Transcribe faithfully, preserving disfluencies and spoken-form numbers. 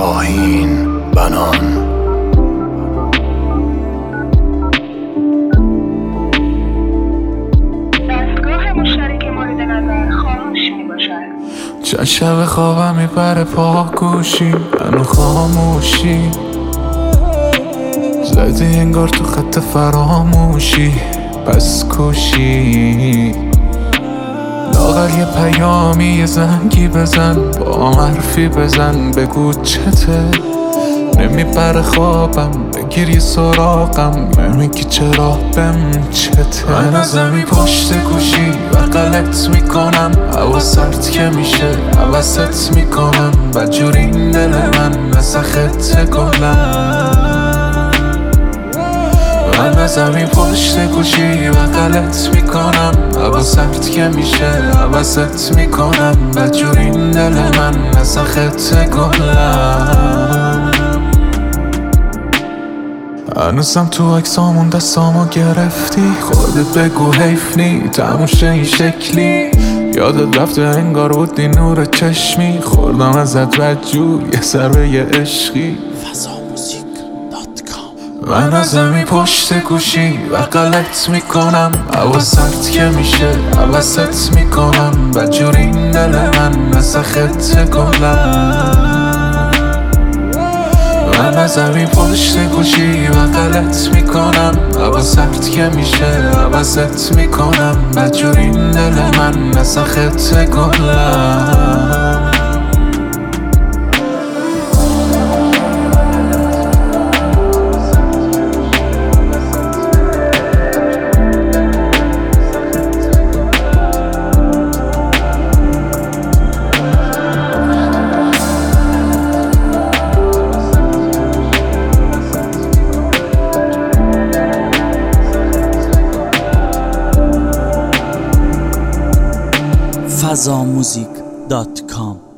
شاهین بنان. چند شب خوابم میپره پا گوشی منو خاموشی زدی انگار تو خط فراموشی پس کوشی لاغر یه پیامی یه زنگی بزن با حرفی بزن بگو چته نمیبره خوابم بگیر یه سراغم نمیگی چرا بهم چته من از زمین پشت گوشی و غلط میکنم هوا سرد که میشه عوضت میکنم بدجور این دل من مثل خط گلم من از زمین پشت گوشی و غلط میکنم هوا سرد که میشه عوضت میکنم بدجور این دل من مثل خط گلم هنوزم تو اکسامون دستامو گرفتی خودت بگو حیف نی تموشه این شکلی یادت رفته انگار بودی نور چشمی خوردم ازت بدجور یه ضربه یه عشقی. فضا موزیک دات کام. من از زمین پشت گوشی و غلط میکنم هوا سرد که میشه عوضت میکنم بدجور این دل من مثل خط گلم من از زمین پشت گوشی و غلط میکنم هوا سرد که میشه عوضت میکنم بدجور این دل من مثل خط گلم. فضا موزیک دات کام